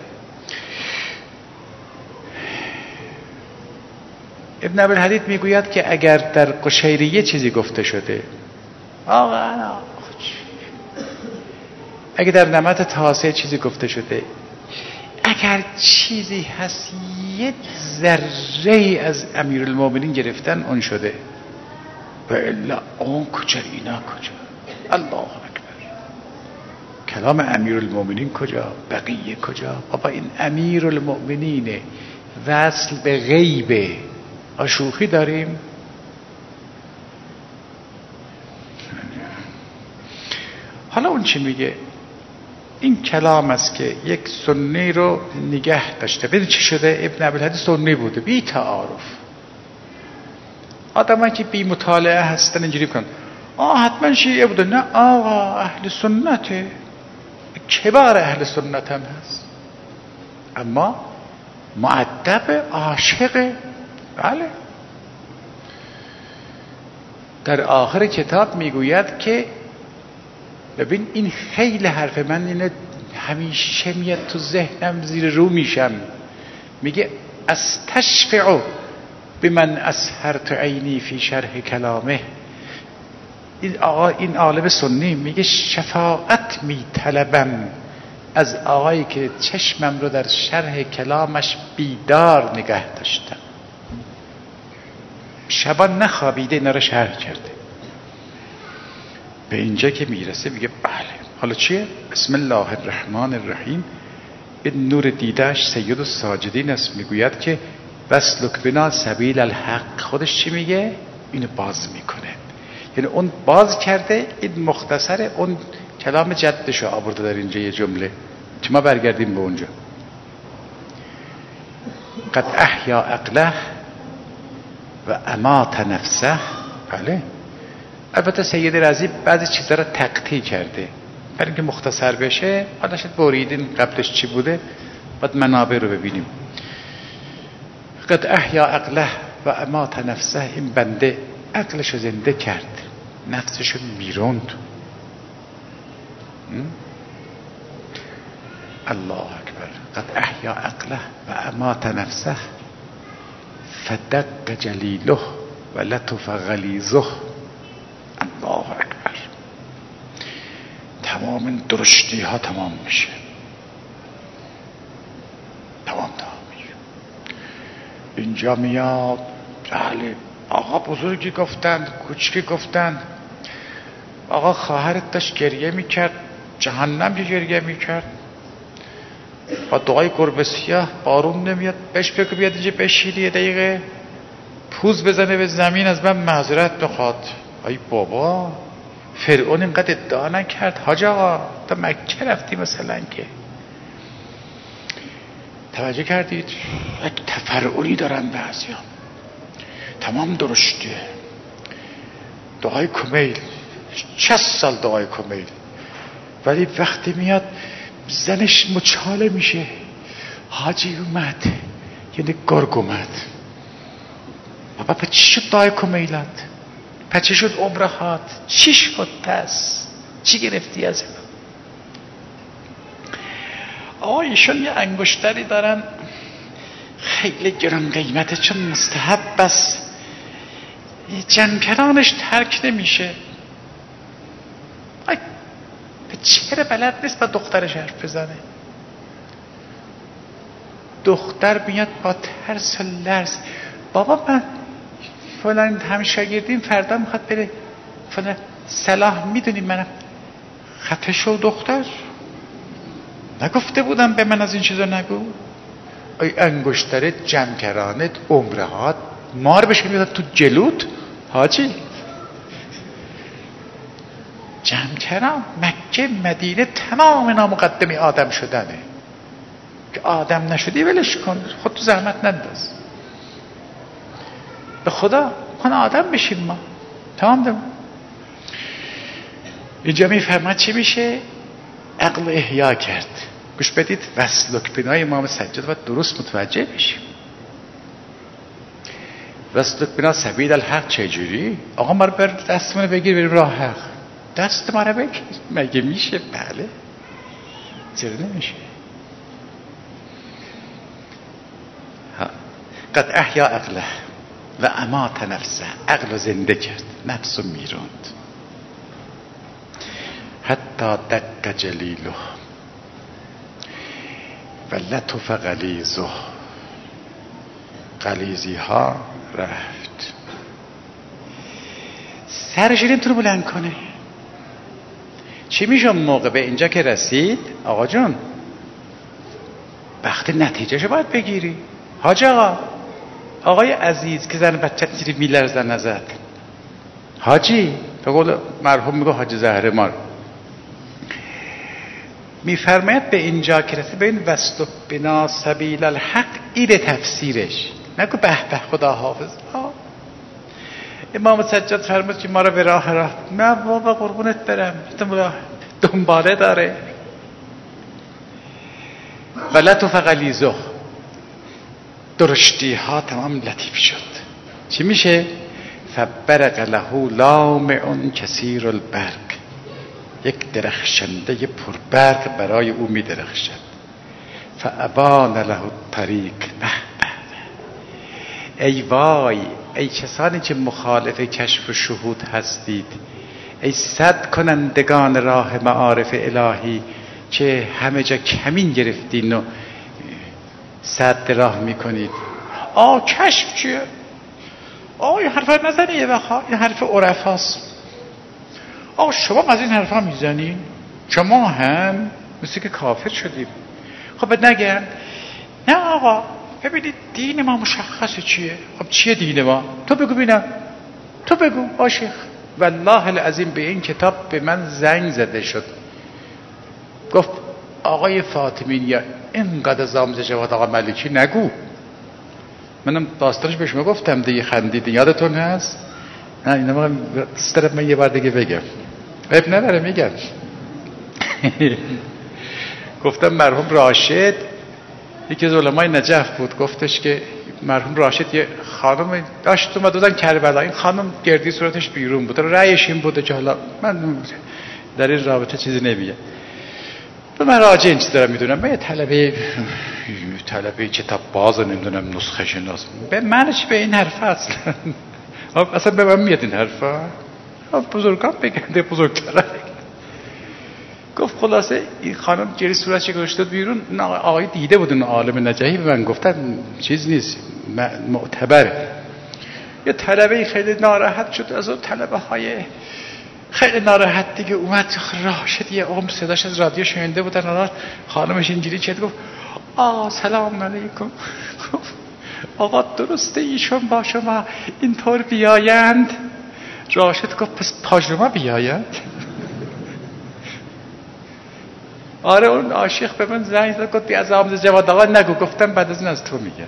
ابن ابی‌الحدید میگوید که اگر در قشیریه چیزی گفته شده، آقا اگر در نمط تاسع چیزی گفته شده، اگر چیزی هست یک ذره از امیرالمومنین گرفتن اون شده، و الا اون کجا اینا کجا؟ الله اکبر. کلام امیرالمومنین کجا؟ بقیه کجا؟ بابا این امیرالمومنینه، وصل به غیبه. شوخی داریم؟ حالا اون چی میگه؟ این کلام است که یک سنی رو نگه داشته. ببین چی شده؟ ابن ابی‌الحدید سنی بوده بی تعارف. آدمایی که بی مطالعه هستن اینجوری بکنن آه حتما شیعه بوده. نه آقا، اهل سنته، کبار اهل سنت هم هست، اما مؤدب، عاشق. بله. در آخر کتاب میگوید که ببین این خیلی حرف من اینه همیشه میاد تو ذهنم، زیر رو میشم. میگه استشفع بمن اسهرت عینی فی شرح کلامه. این آقا، این عالم سنی میگه شفاعت میطلبم از آقایی که چشمم رو در شرح کلامش بیدار نگه داشتم، شبان نخوابیده اینا رو شرح کرده. به اینجا که میرسه میگه بله. حالا چیه؟ بسم الله الرحمن الرحیم. این نور دیدش سید الساجدین است. میگوید که وسلک بنا سبیل الحق. خودش چی میگه؟ اینو باز میکنه. یعنی اون باز کرده، این مختصر اون کلام جدشو آورده در اینجا یه جمله که ما برگردیم به اونجا. قد احیا عقله و امات نفسه. بله. البته سید رازی بعضی چیزا رو تقطیع کرده برای اینکه مختصر بشه. حالا شد بریدین قبلش چی بوده، بعد منابع رو ببینیم. قد احیا عقله و امات نفسه. این بنده عقلشو زنده کرد، نفسشو میروند. الله اکبر. قد احیا عقله و امات نفسه فدق جلیله و لطف غلیظه. الله اکبر. تمام این درشتی ها تمام میشه، تمام تمام میشه. اینجا میاد بله آقا بزرگی گفتن، کوچکی گفتن، آقا خواهرت داشت گریه میکرد، جهنم که گریه میکرد، با دعای گربه سیاه بارون نمیاد، بهش بگو بیاد اینجا بشینی یه دقیقه پوز بزنه به زمین از من معذرت بخواد. ای بابا فرعون اینقدر ادعا نکرد حاج آقا، تا مکه رفتی مثلا که. توجه کردید؟ یک تفرعونی دارن بعضیا، تمام درشته، دعای کمیل، شصت سال دعای کمیل، ولی وقتی میاد زنش مچاله میشه، حاجی اومد یعنی گرگ اومد. بابا پا چی شد دعای کمیلت؟ پا چی شد عمرهات؟ چی شد پس؟ چی گرفتی از این؟ آقا ایشون یه انگشتری دارن خیلی گران قیمته، چون مستحب بس جنکرانش ترک نمیشه. چهره بلد نیست با دخترش حرف بزنه. دختر میاد با ترس و لرز، بابا من فلان هم شاگردیم فردا میخواد بره فلان صلاح، میدونی منم. خفه شو دختر، نگفته بودم به من از این چیزا نگو؟ ای انگشترت جمکرانت عمرهات مار بشه میاد تو جلوت حاجی. جمکران مکه مدینه تمام نامقدمی آدم شدنه، که آدم نشدی ولش کن، خود تو زحمت ننداز، به خدا کن آدم بشیم ما تمام دم. اینجا میفرماد چی میشه؟ عقل احیا کرد. گوش بدید، وسلک بنای امام سجاد و درست متوجه بشیم. وسلک بنا سبیل الحق چجوری؟ آقا ما رو بر دستمون بگیر بریم راه حق. دست ما رو بگیر، مگه میشه؟ بله، چرا نمیشه؟ قد احیا عقله و امات نفسه، عقل زنده کرد، نفس رو میروند. حتی دق جلیله و لطف غلیظه، غلیظی ها رفت، سرش نمیتونه بلند کنه. چی میشه موقع به اینجا که رسید؟ آقا جان وقت نتیجهشو باید بگیری. حاج آقا، آقای عزیز که زن بچه زیر میلرزن ازت، حاجی به قول مرحوم میگه حاجی زهرمار، میفرماید به اینجا که رسید به این وسط بنا سبیل الحق، ایده تفسیرش نگو به به خدا حافظ. آه. امام سجاد فرمود که ما رو به راه راه، نه بابا قربونت برم، دنباله داره. غلط و فغلیزه، درشتی ها تمام لطیف شد. چی میشه؟ فبرق له لامع کثیر البرق، یک درخشنده پربرق برای او می درخشد. فابان له الطریق، به به، ای وای، ای کسانی که مخالف کشف و شهود هستید، ای صد کنندگان راه معارف الهی که همه جا کمین گرفتین و صد راه میکنید. آ کشف چیه؟ آ این حرف نزنی یه وقتا، این حرف عرفاست. آ شما از این حرفا میزنین؟ شما هم مثل که کافر شدیم. خب نگم نه آقا، ببینید دین ما مشخصه چیه. خب چیه دین ما؟ تو بگو ببینم، تو بگو عاشق. والله العظیم به این کتاب به من زنگ زده شد، گفت آقای فاطمی یا اینقدر زامز جواد آقا ملکی نگو. منم داستانش بهش میگفتم دیگه، خندیدین یادتون هست؟ نه اینا دوست دارم من یه بار دیگه بگم، عیب نداره میگم. گفتم مرحوم راشد یکی از علمای نجف بود، گفتش که مرحوم راشد یه خانم داشت اومد بودن کربلا، این خانم گردی صورتش بیرون بود، رأیش این بوده که حالا من در این رابطه چیزی نمیگم، من راجع این چیز دارم میدونم. من یه طلبه طلبه کتاب باز نمیدونم نسخه شناس، به منش به این حرف اصلا اصلا به من میاد این حرفا. بزرگان بگنده بزرگتره. گفت خلاصه این خانم جری صورتش گذاشت بیرون. آقای دیده بود اون عالم نجاحی، به من گفتن چیز نیست معتبره. یه طلبه خیلی ناراحت شد از اون طلبه های خیلی ناراحت دیگه اومد راشد یه عمر صداش از رادیو شنیده بودن. الان خانمش اینجوری چت گفت آه سلام علیکم. آقا درسته ایشون با شما اینطور بیایند؟ راشد گفت پس پاژروما بیاید. آره اون عاشق به من زنگ زد گفت از آموزش جواد آقا نگو. گفتم بعد از این از تو میگه.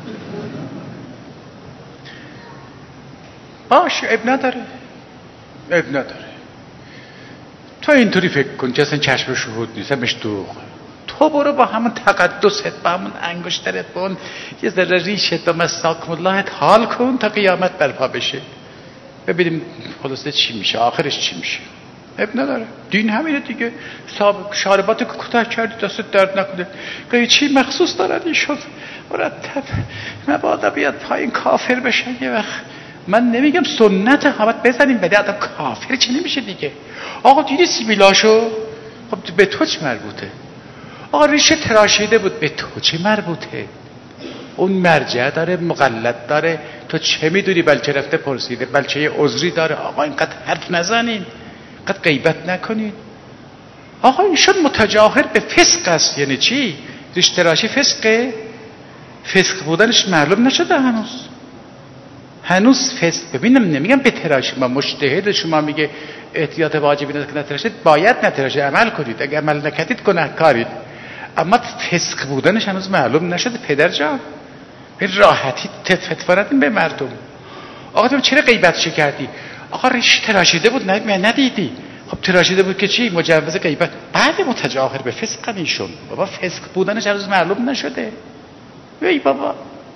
باشه اب نداره اب نداره. تو اینطوری فکر کن که اصلا چشم شهود نیست، همش دروغه. تو برو با همون تقدست، با همون انگشترت، با اون یه ذره ریشت و مساکم اللهت حال کن تا قیامت برپا بشه، ببینیم خلاصه چی میشه، آخرش چی میشه. اب نداره. دین همینه دیگه. شاربات که کوتاه کردی دست درد نکنه. قیچی مخصوص دارن ایشون مرتب مبادا بیاد پایین کافر بشن یه وقت. من نمیگم سنت همت بزنیم بده آدم کافر چه نمیشه دیگه. آقا دیدی سیبیلاشو؟ خب به تو چه مربوطه؟ آقا ریشه تراشیده بود، به تو چه مربوطه؟ اون مرجع داره، مقلد داره، تو چه میدونی؟ بلچه رفته پرسیده، بلچه یه عذری داره. آقا اینقدر حرف نزنین، اینقدر غیبت نکنین. آقا ایشون متجاهر به فسق است. یعنی چی؟ ریشه تراشی فسقه؟ فسق بودنش معلوم نشده هنوز. هنوز فسق. ببینم نمیگم به تراشی، ما مجتهد شما میگه احتیاط واجبی نتراشید، باید نتراشید، عمل کنید، اگه عمل نکردید گناهکارید. اما فسق بودنش هنوز معلوم نشده. پدر جان به راحتی تفتفرتین به مردم. آقا تو چرا غیبتش کردی؟ آقا ریش تراشیده بود نه ندیدی؟ خب تراشیده بود که چی؟ مجوز غیبت. بعد متجاهر به فسق ایشون. بابا فسق بودنش هنوز معلوم نشده. ای بابا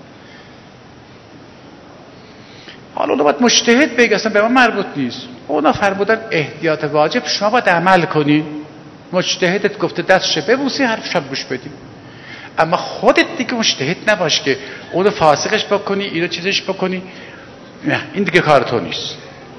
حالا اون باید مجتهد بگه، اصلا به ما مربوط نیست. اونا فرمودن احتیاط واجب، شما باید عمل کنی. مجتهدت گفته دستش ببوسی، حرفش هم گوش بدی. اما خودت دیگه مجتهد نباش که اونو فاسقش بکنی، اینو چیزش بکنی. نه این دیگه کار تو نیست.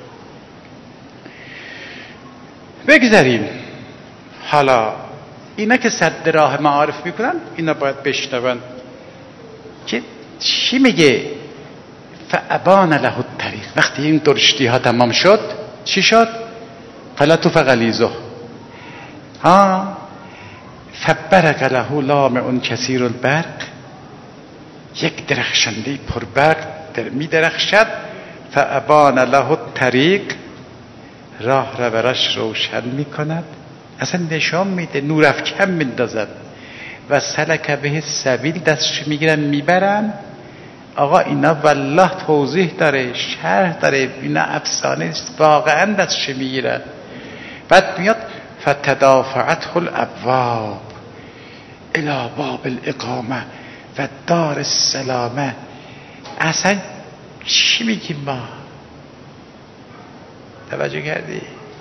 بگذاریم. حالا اینا که صد راه معارف میکنن، اینا باید بشنون که چی میگه. فابان له الطریق. وقتی این درشتی ها تمام شد چی شد؟ فلا تفغلیزه ها فبرق له لامع کثیر البرق. یک درخشنده پربرق در می درخشد. فابان له الطریق. راه را برش روشن می کند، اصلا نشان میده، نور افکن میندازد. و سلک به سبیل، دستش میگیرن میبرن. آقا اینا والله توضیح داره، شرح داره، اینا افسانه است، واقعا دستش میگیرن. بعد میاد فتدافعته الابواب الی باب الاقامه و دار السلامه. اصلا چی میگیم ما؟ توجه کردی؟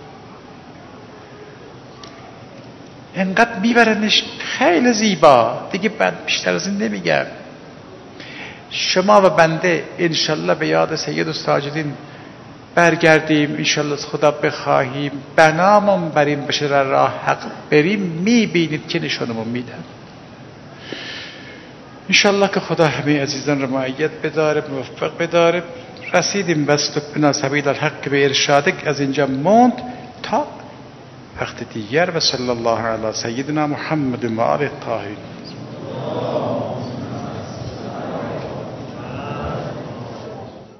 انقدر میبرنش خیلی زیبا دیگه. بعد بیشتر از این نمیگم. شما و بنده انشالله به یاد سید الساجدین برگردیم، انشالله از خدا بخواهیم، بنامون بریم بشه در راه حق بریم، میبینید که نشانمون میدن. انشالله که خدا همه عزیزان رو معید بداره، موفق بداره. رسیدیم وسط بنا سبیل الحق به ارشاده، از اینجا موند تا وقت دیگر. و صلی الله علی سیدنا محمد و آله الطاهرین.